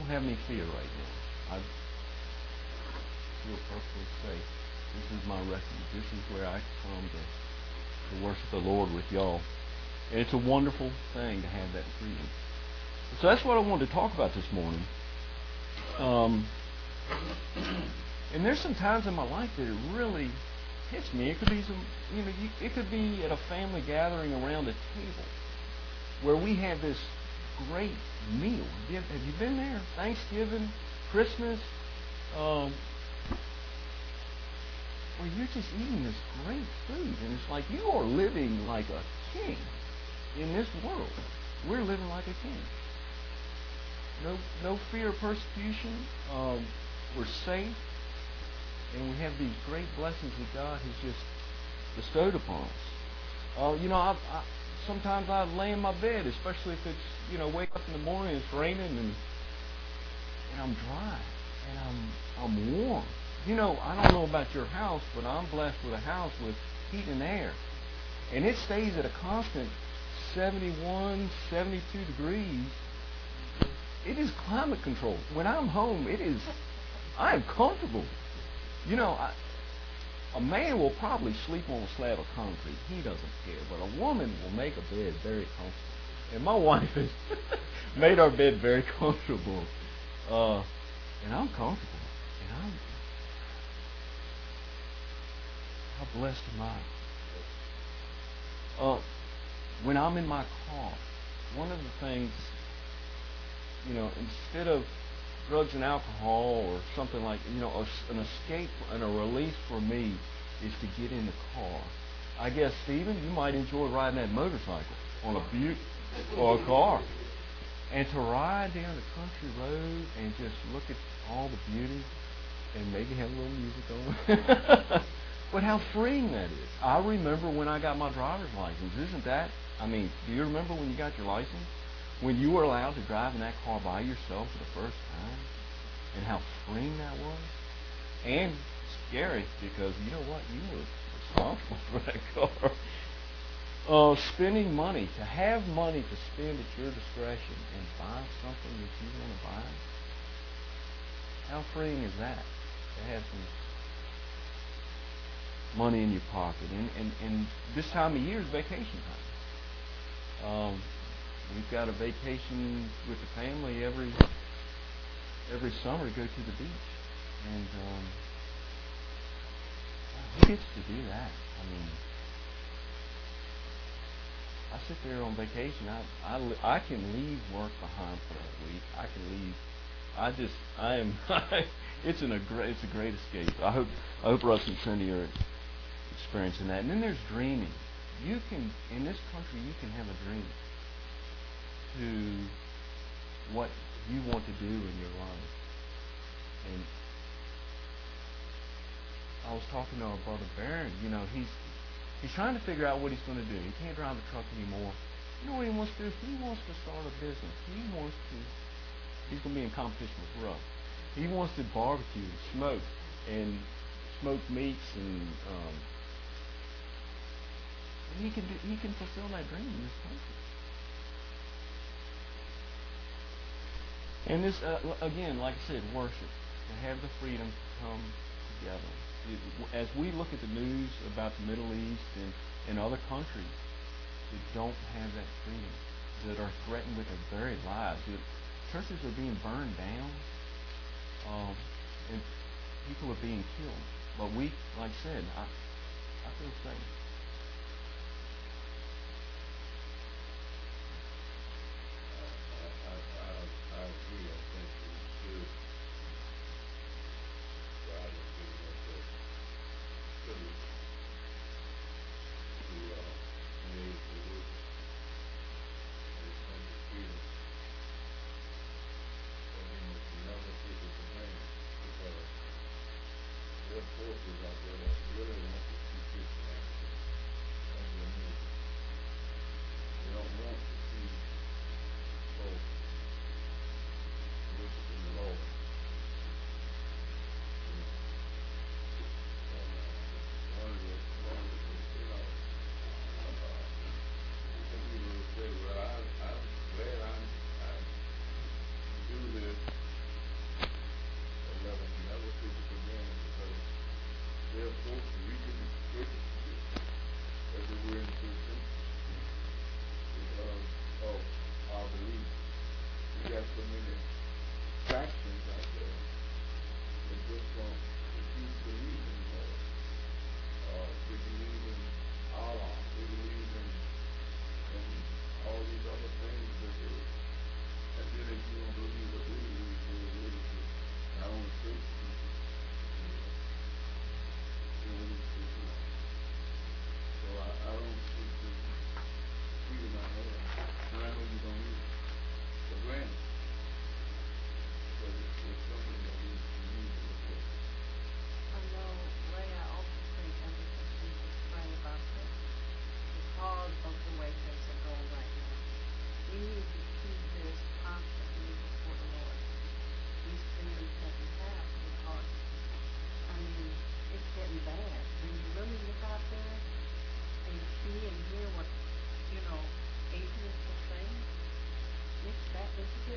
have any fear right now. I feel perfectly safe. This is my refuge. This is where I come to worship the Lord with y'all. And it's a wonderful thing to have that freedom. So that's what I wanted to talk about this morning. And there's some times in my life that it really hits me. It could be it could be at a family gathering around a table where we have this great meal. Have you been there? Thanksgiving, Christmas, where you're just eating this great food, and it's like you are living like a king in this world. We're living like a king. No fear of persecution. We're safe, and we have these great blessings that God has just bestowed upon us. Sometimes I lay in my bed, especially if it's wake up in the morning, it's raining, and I'm dry, and I'm warm. I don't know about your house, but I'm blessed with a house with heat and air, and it stays at a constant 71, 72 degrees. It is climate controlled. When I'm home, I am comfortable. A man will probably sleep on a slab of concrete. He doesn't care. But a woman will make a bed very comfortable. And my wife has made our bed very comfortable. And I'm comfortable. And how blessed am I? When I'm in my car, one of the things, instead of drugs and alcohol or something like, an escape and a release for me is to get in the car. I guess, Stephen, you might enjoy riding that motorcycle on a butte or a car. And to ride down the country road and just look at all the beauty and maybe have a little music on. But how freeing that is. I remember when I got my driver's license. Do you remember when you got your license? When you were allowed to drive in that car by yourself for the first time, and how freeing that was, and scary because you know what, you were responsible for that car. Spending money, to have money to spend at your discretion and buy something that you want to buy. How freeing is that? To have some money in your pocket, and this time of year is vacation time. We've got a vacation with the family every summer to go to the beach, and who gets to do that? I sit there on vacation. I can leave work behind for a week. I can leave. It's a great escape. I hope Russ and Cindy are experiencing that. And then there's dreaming. In this country, you can have a dream to what you want to do in your life. And I was talking to our brother Barron. He's trying to figure out what he's going to do. He can't drive a truck anymore. You know what he wants to do? He wants to start a business. He's going to be in competition with Russ. He wants to barbecue and smoke and smoke meats, and he can fulfill that dream in this country. And this, again, like I said, worship. To have the freedom to come together. As we look at the news about the Middle East and other countries that don't have that freedom, that are threatened with their very lives, that churches are being burned down, and people are being killed. But we, like I said, I feel safe. I agree. I think it's good. God has given us that privilege to be able to work when it comes to freedom. To never take it for granted, because there are forces out there that really want to keep Christianity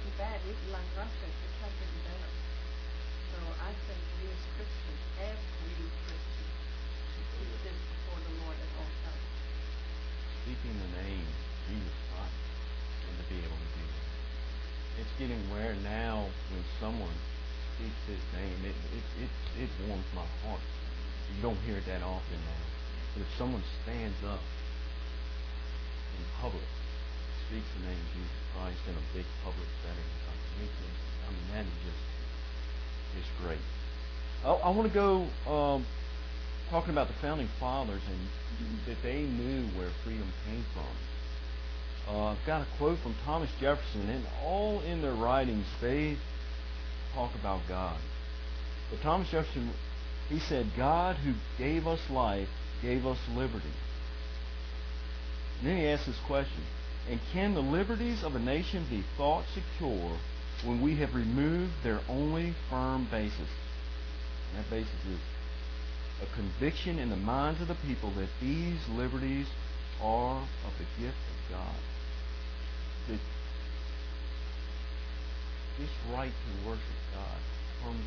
getting bad. Like Russia, it's not getting better. So I think we as Christians, every Christian, should keep this before the Lord at all times. Speaking the name Jesus Christ, and to be able to do that. It's getting rare now when someone speaks His name. It warms my heart. You don't hear it that often now. But if someone stands up in public, speaks the name of Jesus Christ in a big public setting, that is just, it's great. I want to go talking about the founding fathers and that they knew where freedom came from. I've got a quote from Thomas Jefferson, and all in their writings they talk about God. But Thomas Jefferson, he said, God who gave us life gave us liberty. And then he asked this question, and can the liberties of a nation be thought secure when we have removed their only firm basis? And that basis is a conviction in the minds of the people that these liberties are of the gift of God. That this right to worship God comes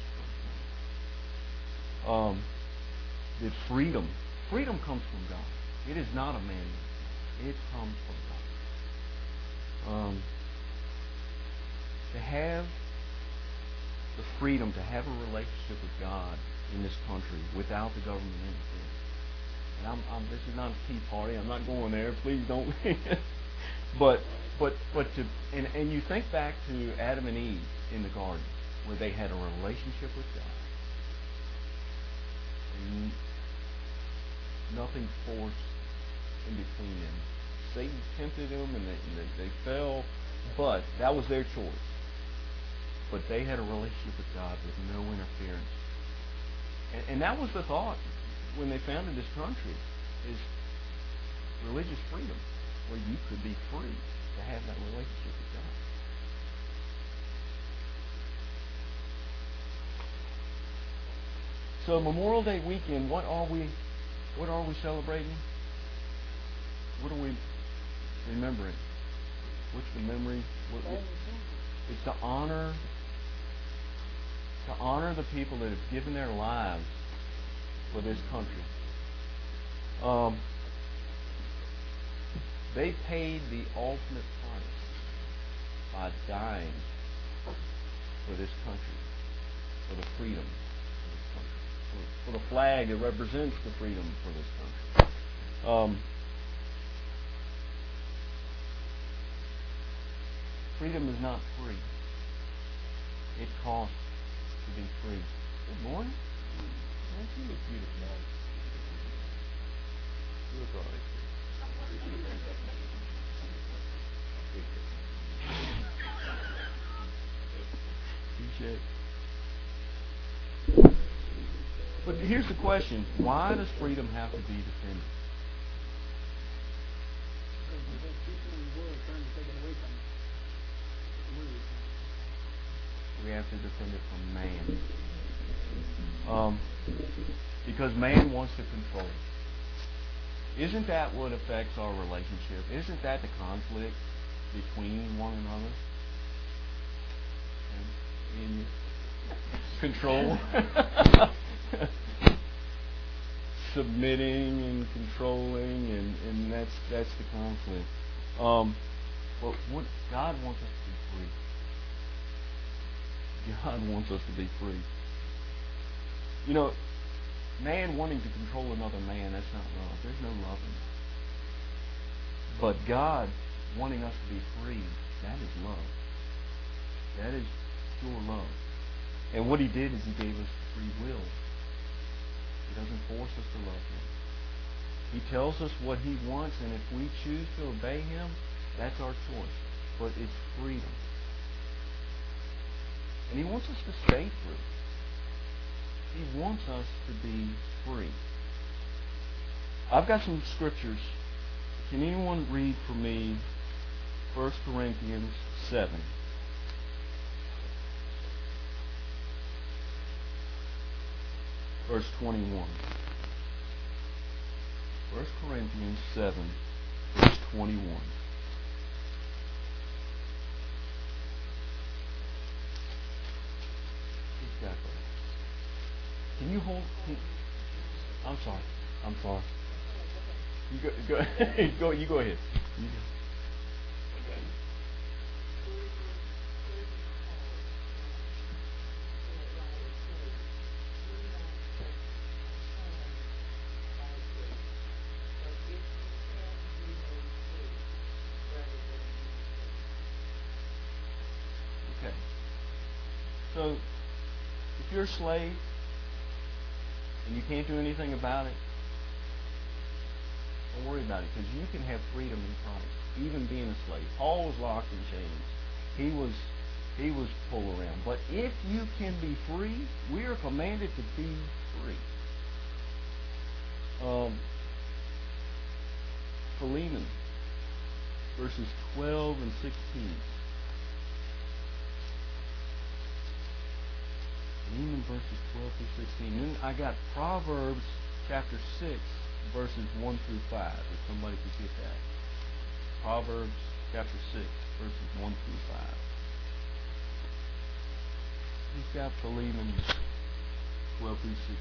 from Him. That freedom comes from God. It is not a man-made thing. It comes from God. To have the freedom to have a relationship with God in this country without the government interfering. And this is not a tea party. I'm not going there. Please don't. but to you think back to Adam and Eve in the garden, where they had a relationship with God, and nothing forced in between them. Satan tempted them, and they fell, but that was their choice. But they had a relationship with God with no interference. And that was the thought when they founded this country, is religious freedom, where you could be free to have that relationship with God. So Memorial Day weekend, what are we celebrating? What are we remembering? What's the memory? It's to honor the people that have given their lives for this country. They paid the ultimate price by dying for this country, for the freedom of this country, for the flag that represents the freedom for this country. Freedom is not free. It costs to be free. Good morning. Don't you look beautiful? You look all right. Appreciate it. But here's the question. Why does freedom have to be defended? We have to defend it from man. Because man wants to control it. Isn't that what affects our relationship? Isn't that the conflict between one another? In control. Submitting and controlling, and that's the conflict. But what God wants us to be free. God wants us to be free. You know, man wanting to control another man, that's not love. There's no love in that. But God wanting us to be free, that is love. That is pure love. And what He did is He gave us free will. He doesn't force us to love Him. He tells us what He wants, and if we choose to obey Him, that's our choice. But it's freedom. And He wants us to stay free. He wants us to be free. I've got some scriptures. Can anyone read for me 1 Corinthians 7? Verse 21. 1 Corinthians 7, verse 21. Can you hold? I'm sorry. I'm sorry. You go. Go. You go ahead. You go. Okay. So, if you're a slave and you can't do anything about it, don't worry about it, because you can have freedom in Christ, even being a slave. Paul was locked in chains. He was pulled around. But if you can be free, we are commanded to be free. Philemon, verses 12 and 16. Philemon verses 12 through 16. Then I got Proverbs chapter 6, verses 1 through 5, if somebody could get that. Proverbs chapter 6, verses 1 through 5. He's got Philemon 12 through 16.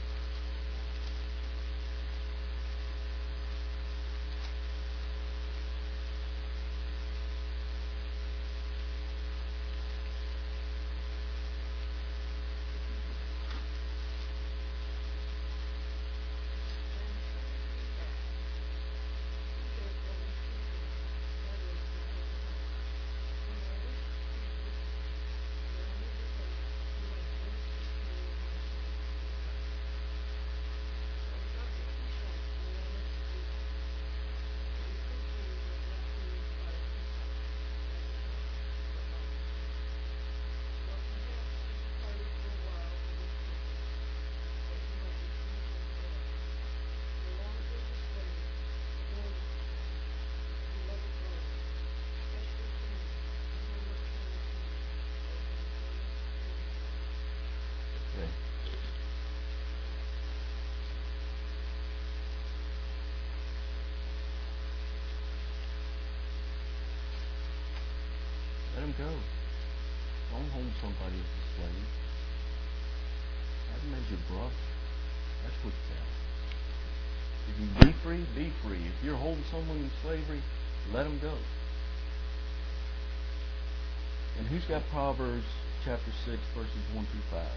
Let him go. Don't hold somebody as a slave. Have him as your brother. That's what counts. If you be free, be free. If you're holding someone in slavery, let him go. And who's got Proverbs chapter 6, verses 1 through 5?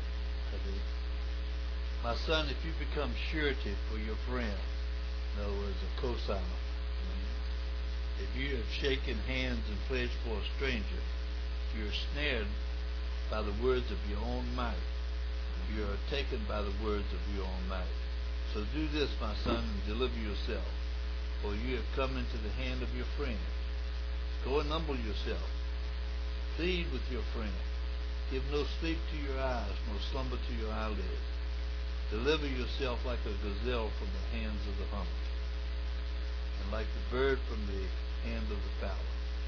My son, if you become surety for your friend, in other words, a cosigner, if you have shaken hands and pledged for a stranger, you are snared by the words of your own might. You are taken by the words of your own might. So do this, my son, and deliver yourself, for you have come into the hand of your friend. Go and humble yourself. Plead with your friend. Give no sleep to your eyes, nor slumber to your eyelids. Deliver yourself like a gazelle from the hands of the hunter, and like the bird from the hand of the fowler.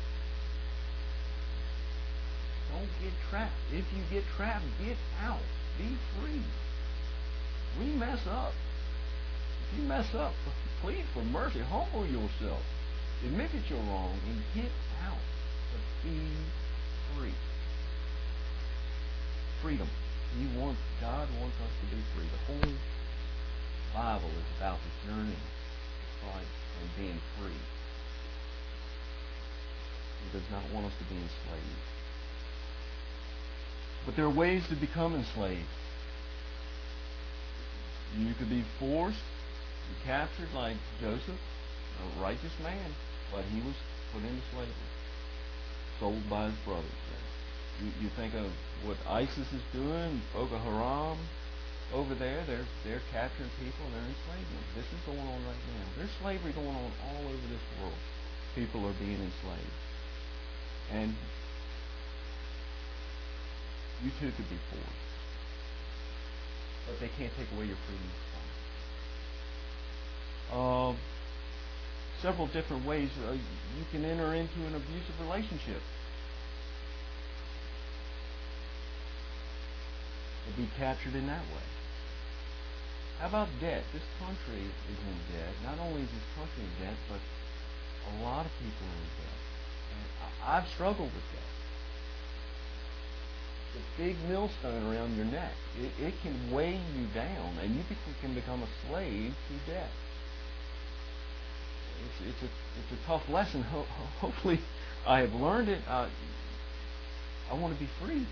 Don't get trapped. If you get trapped, get out. Be free. We mess up. If you mess up, plead for mercy. Humble yourself. Admit that you're wrong and get out. But be free. Freedom. God wants us to be free. The whole Bible is about the journey of Christ and being free. He does not want us to be enslaved. But there are ways to become enslaved. You could be forced and captured like Joseph, a righteous man, but he was put into slavery, sold by his brothers. You think of what ISIS is doing, Boko Haram over there. They're capturing people and they're enslaving them. This is going on right now. There's slavery going on all over this world. People are being enslaved. And you too could be forced. But they can't take away your freedom of thought. Several different ways you can enter into an abusive relationship. And be captured in that way. How about debt? This country is in debt. Not only is this country in debt, but a lot of people are in debt. And I've struggled with that. The big millstone around your neck. It can weigh you down, and you can become a slave to debt. It's a tough lesson. Hopefully, I have learned it. I want to be free.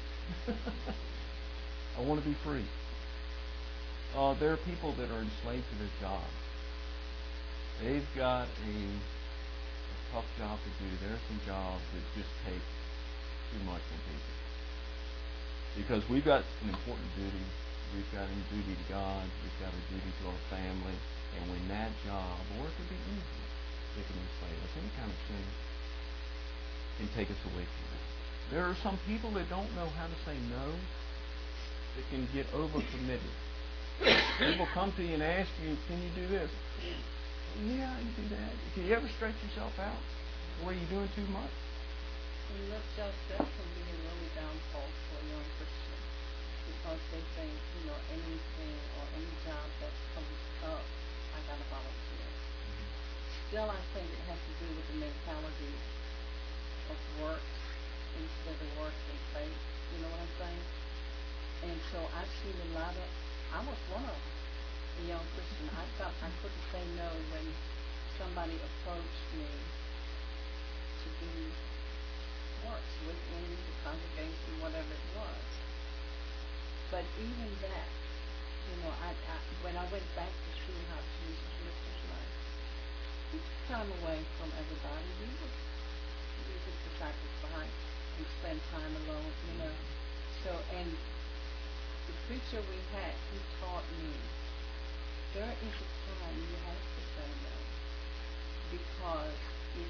I want to be free. There are people that are enslaved to their jobs. They've got a tough job to do. There are some jobs that just take too much from people. Because we've got an important duty. We've got a duty to God. We've got a duty to our family. And when that job, or it could be anything, that can enslave us, any kind of sin, can take us away from that. There are some people that don't know how to say no, that can get overcommitted. People come to you and ask you, can you do this? Yeah, you do that. Can you ever stretch yourself out? Or are you doing too much? And that can be a really downfall for a young Christian, because they think, anything or any job that comes up, I got to volunteer. Still, I think it has to do with the mentality of work instead of work and faith. You know what I'm saying? And so I've seen a lot of, I was one of them, a young Christian. I felt I couldn't say no when somebody approached me to do works within the congregation, whatever it was. But even that, when I went back to see how Jesus lived his life, he took time away from everybody. He would leave his disciples behind and spend time alone, So, and the preacher we had, he taught me, there is a time you have to say no. Because if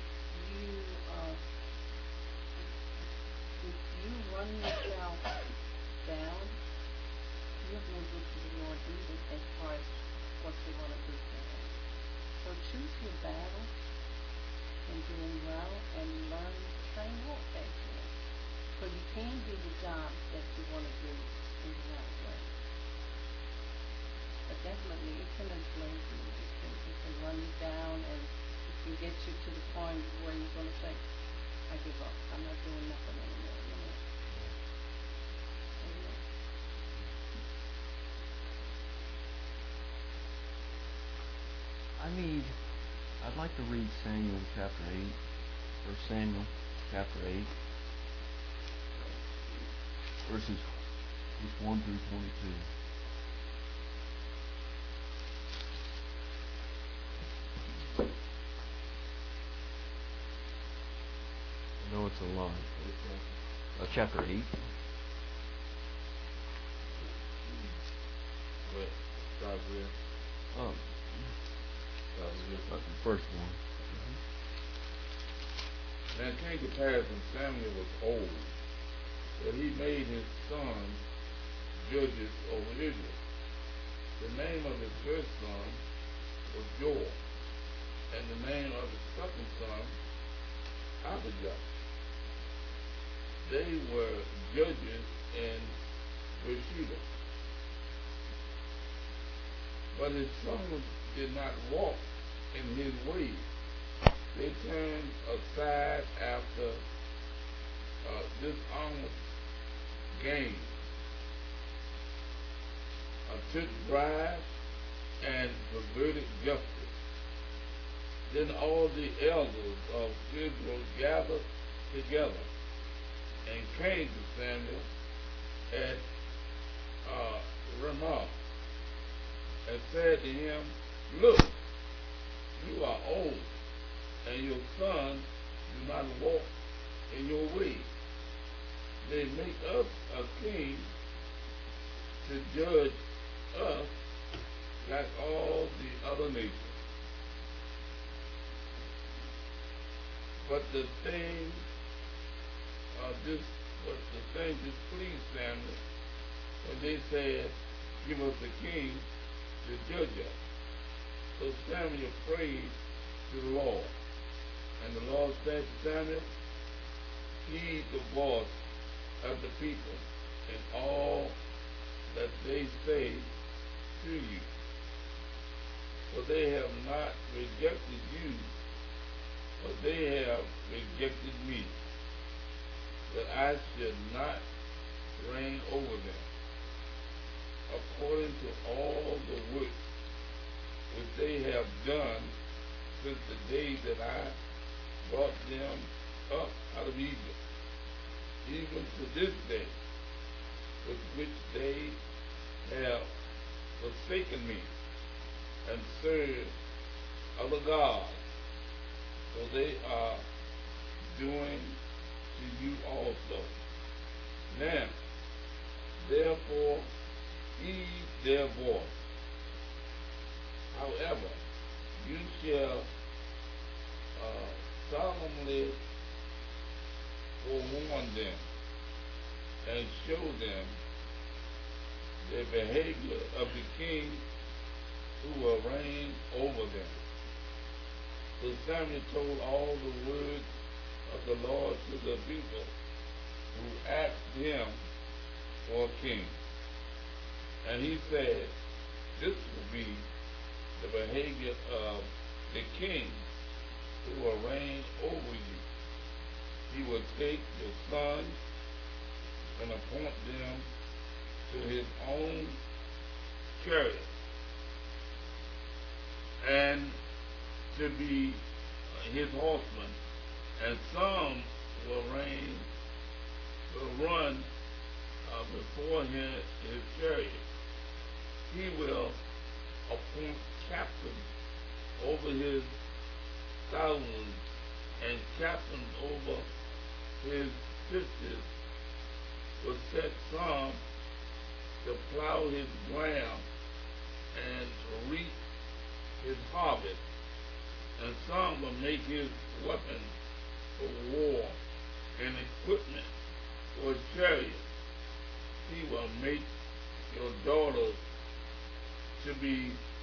you run yourself down, you have no good to the Lord either as far as what you want to do for him. So choose your battle and doing well and learn to say no occasionally. So you can do the job that you want to do in the right way. But definitely it can enslave you. It can run you down, and it can get you to the point where you're going to say, I give up. I'm not doing nothing anymore. Amen. I'd like to read Samuel chapter 8, 1 Samuel chapter 8, verses 1 through 22. I know it's a lot. Chapter 8. What? Start with? The first one. Now it came to pass when Samuel was old, that he made his sons judges over Israel. The name of his first son was Joel, and the name of his second son, Abijah. They were judges in Beersheba. But his sons did not walk in his ways. They turned aside after dishonest gain, took bribes, and perverted justice. Then all the elders of Israel gathered together and came to Samuel at Ramah and said to him, Look, you are old, and your sons do not walk in your ways. They make us a king to judge us like all the other nations. But the thing displeased Samuel when they said, Give us a king to judge us. So Samuel prayed to the Lord. And the Lord said to Samuel, Heed the voice of the people and all that they say to you. For they have not rejected you, but they have rejected me, that I should not reign over them, according to all the work which they have done since the day that I brought them up out of Egypt, even to this day, with which they have forsaken me and served other gods. So they are doing to you also. Now, therefore, heed their voice. However, you shall solemnly forewarn them and show them the behavior of the king who will reign over them. So Samuel told all the words of the Lord to the people who asked him for a king. And he said, this will be the behavior of the king who will reign over you. He will take your sons and appoint them to his own chariot and to be his horsemen, and some will run before his chariot. He will appoint captains over his thousands and captains over his fifties, will set some to plow his ground and reap his harvest, and some will make his weapons for war and equipment for his chariot. He will make your daughters to be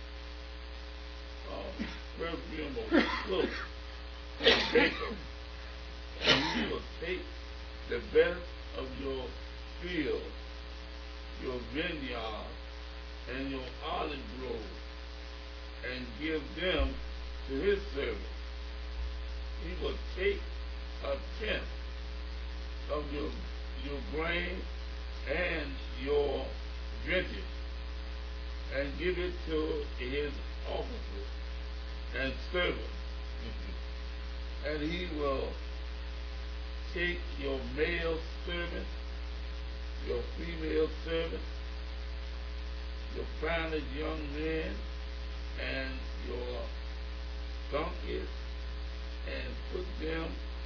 perfume or cook and baker. And you will take the best of your field, your vineyard, and your olive grove, and give them to his servant. He will take a tenth of your grain and your vintage, and give it to his officers and servants. And he will take your male servant, your female servant, your finest young men, and your donkeys, and put them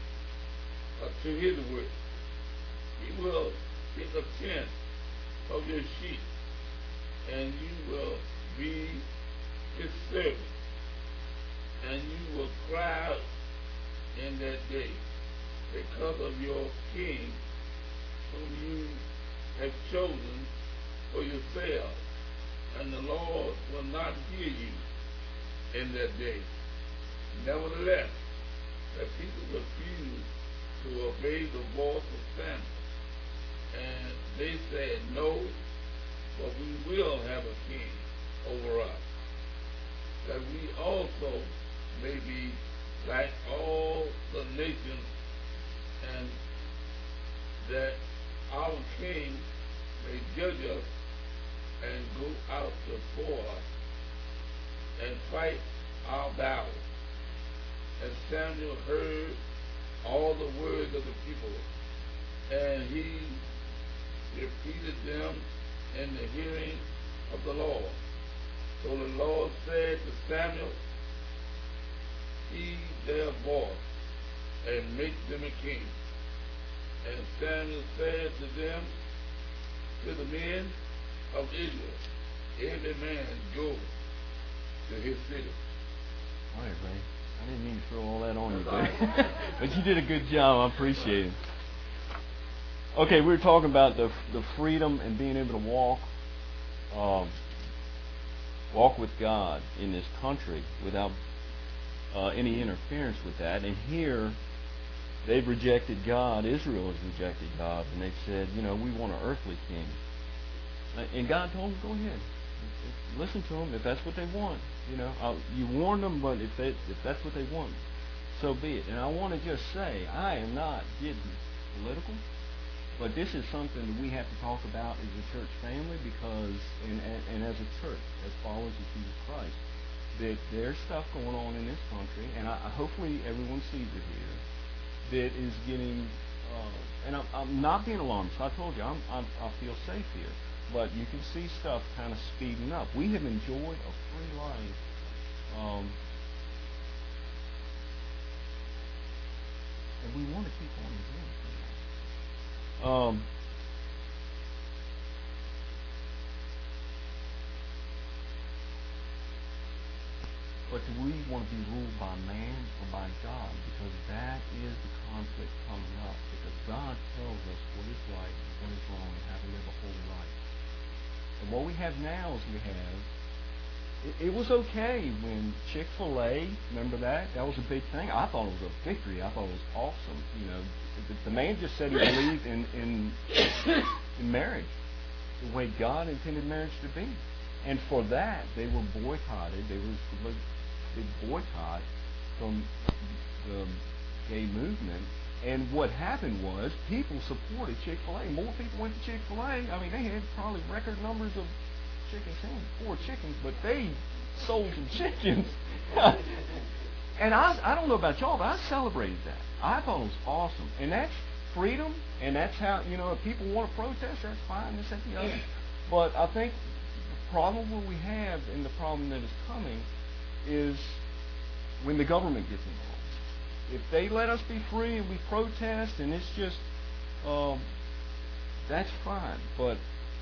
to his work. He will take a tenth of your sheep, and you will be his servant. And you will cry out in that day because of your king whom you have chosen for yourselves. And the Lord will not hear you in that day. Nevertheless, the people refused to obey the voice of Samuel. And they said, no, but we will have a king over us, that we also may be like all the nations, and that our king may judge us and go out before us and fight our battles. And Samuel heard all the words of the people, and he repeated them in the hearing of the Lord. So the Lord said to Samuel, heed their voice and make them a king. And Samuel said to them, to the men of Israel, every man go to his city. All right, Ray. I didn't mean to throw all that on you, but you did a good job. I appreciate it. Okay, we were talking about the freedom and being able to walk with God in this country without any interference with that. And here, they've rejected God. Israel has rejected God, and they've said, we want an earthly king. And God told them, go ahead, listen to them if that's what they want. You warn them, but if that's what they want, so be it. And I want to just say, I am not getting political, But this is something that we have to talk about as a church family because, and as a church, as followers of Jesus Christ, that there's stuff going on in this country, and hopefully everyone sees it here, that is getting, and I'm not being alarmist. I told you, I feel safe here. But you can see stuff kind of speeding up. We have enjoyed a free life. And we want to keep on enjoying it. But do we want to be ruled by man or by God? Because that is the conflict coming up. Because God tells us what is right and what is wrong and how to live a holy life. And what we have now is it was okay when Chick-fil-A, remember that? That was a big thing. I thought it was a victory. I thought it was awesome. You know, the man just said he believed in marriage, the way God intended marriage to be. And for that, they were boycotted. They were big boycott from the gay movement. And what happened was people supported Chick-fil-A. More people went to Chick-fil-A. I mean, they had probably record numbers of chickens, 4 chickens, but they sold some chickens. And I don't know about y'all, but I celebrated that. I thought it was awesome. And that's freedom, and that's how, you know, if people want to protest, that's fine, this, that, the other. But I think the problem that we have and the problem that is coming is when the government gets involved. If they let us be free and we protest and it's just, that's fine. But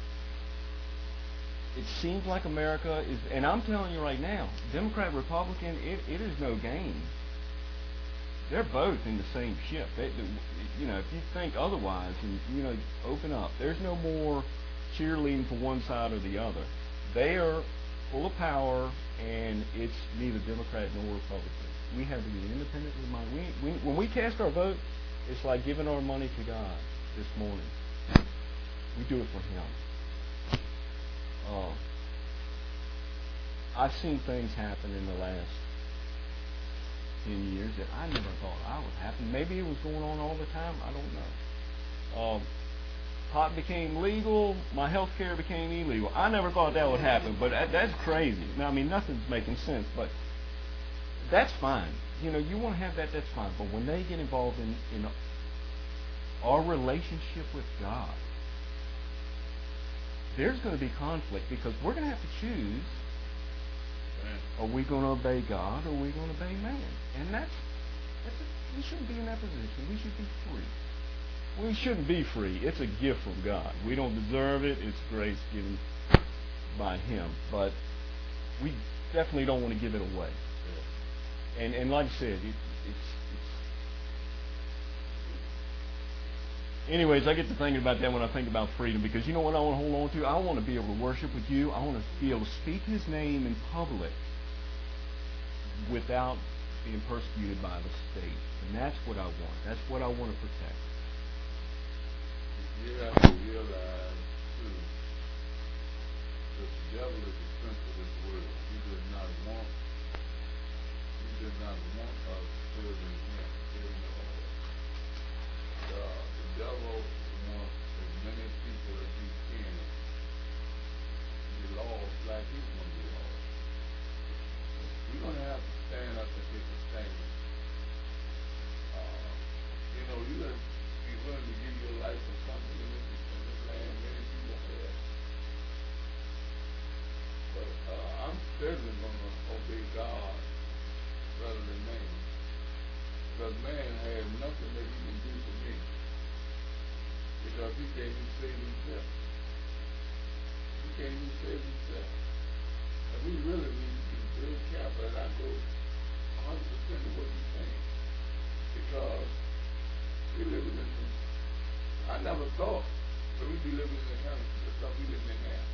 it seems like America is, and I'm telling you right now, Democrat, Republican, it is no game. They're both in the same ship. You know, if you think otherwise, and you know, open up. There's no more cheerleading for one side or the other. They are full of power, and it's neither Democrat nor Republican. We have to be independently minded. When we cast our vote, it's like giving our money to God this morning. We do it for Him. I've seen things happen in the last 10 years that I never thought I would happen. Maybe it was going on all the time. I don't know. Pot became legal. My health care became illegal. I never thought that would happen, but that's crazy. Now, I mean, nothing's making sense, but that's fine. You know, you want to have that, that's fine. But when they get involved in our relationship with God, there's going to be conflict because we're going to have to choose, are we going to obey God or are we going to obey man? And we shouldn't be in that position. We should be free. We shouldn't be free. It's a gift from God. We don't deserve it. It's grace given by Him. But we definitely don't want to give it away. And like I said, anyways, I get to thinking about that when I think about freedom, because you know what I want to hold on to? I want to be able to worship with you. I want to be able to speak His name in public without being persecuted by the state. And that's what I want. That's what I want to protect. You have to realize, too, that the devil is the prince of this world. He does not want us serving him anymore. The devil wants as many people as he can to be lost like he's going to be lost. We're going to have to stand up and take a stand. You know, you're going to be willing to give your life for something in this land. Many people have. But I'm certainly going to obey God rather than man. Because man has nothing that he can do for me. Because he can't even save himself. He can't even save himself. And we really need to be very careful, and I go 100% of what you're saying. Because we live in this, I never thought that we'd be living in the kind of stuff we live in now.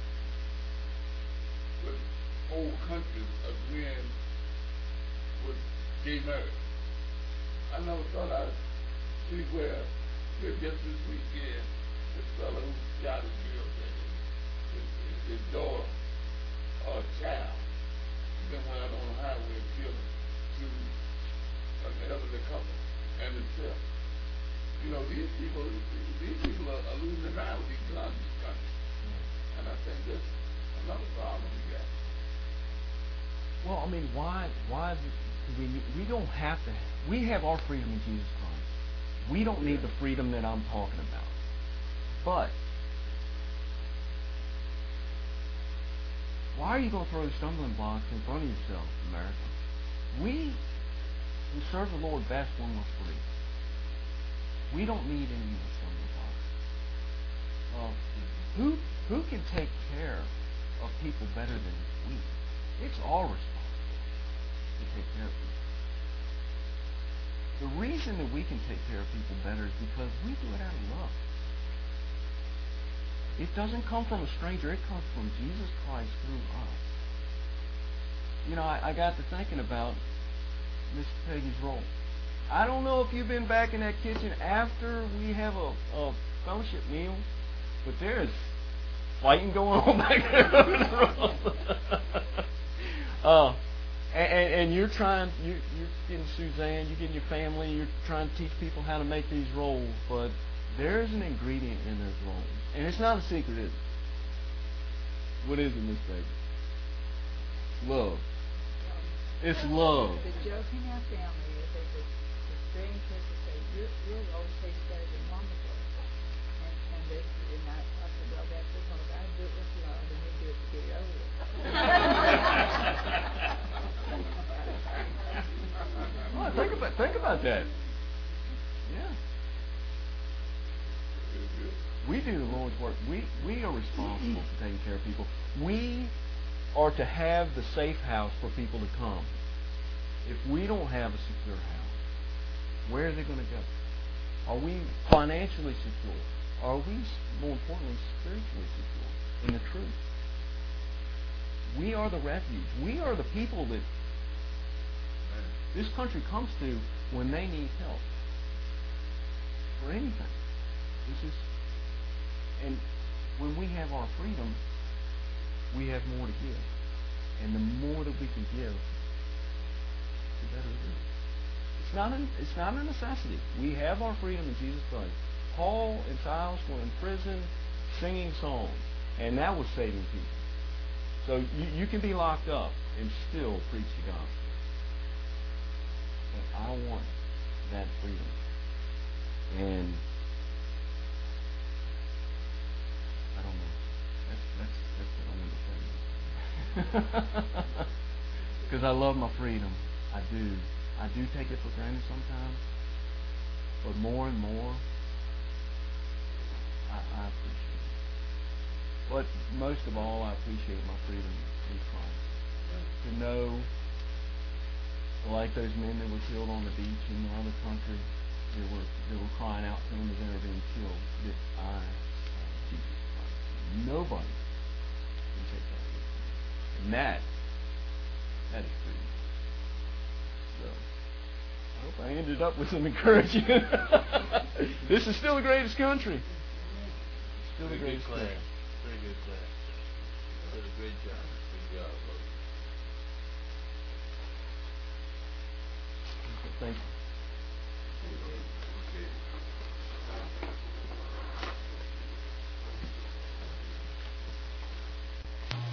With whole countries agreeing with gay marriage. I never thought I'd see where here just this weekend, this fellow who shot his girlfriend, his daughter, or a child, then went out on the highway and killed two an elderly couple and himself. You know, these people are losing their mind with these guns in this country. And I think that's another problem we got. Well, I mean, why do we don't have to, we have our freedom in Jesus Christ. We don't need the freedom that I'm talking about. But why are you going to throw stumbling blocks in front of yourself, America? We who serve the Lord best when we're free. We don't need any more stumbling blocks. Who can take care of people better than we? It's our responsibility to take care of people. The reason that we can take care of people better is because we do it out of love. It doesn't come from a stranger. It comes from Jesus Christ through us. You know, I got to thinking about Miss Peggy's role. I don't know if you've been back in that kitchen after we have a fellowship meal, but there is fighting going on back there. And you're getting Suzanne, you're getting your family, you're trying to teach people how to make these rolls, but there's an ingredient in those rolls. And it's not a secret, is it? What is it, Miss Peggy? Love. It's love. The joke in our family is that the strange people say, your roll tastes better than Mama's roll. And I said, well, that's because I do it with love and you do it to get it over with. Well, think about that. Yeah. We do the Lord's work. We are responsible for taking care of people. We are to have the safe house for people to come. If we don't have a secure house, where are they going to go? Are we financially secure? Are we, more importantly, spiritually secure in the truth? We are the refuge. We are the people that this country comes to when they need help for anything. And when we have our freedom, we have more to give. And the more that we can give, the better it is. It's not a necessity. We have our freedom in Jesus Christ. Paul and Silas were in prison singing songs, and that was saving people. So you can be locked up and still preach the gospel. But I want that freedom. And I don't know. That's what I want to tell you. Because I love my freedom. I do. I do take it for granted sometimes. But more and more, I appreciate it. But most of all, I appreciate my freedom in Christ. To know, like those men that were killed on the beach in the other country, they were crying out to him as they were being killed, that I have Jesus Christ. Nobody can take that away from me. And that is freedom. So, I hope I ended up with some encouragement. This is still the greatest country. Still the greatest country. Very good class. Did a great job. Good job, brother. Thank you.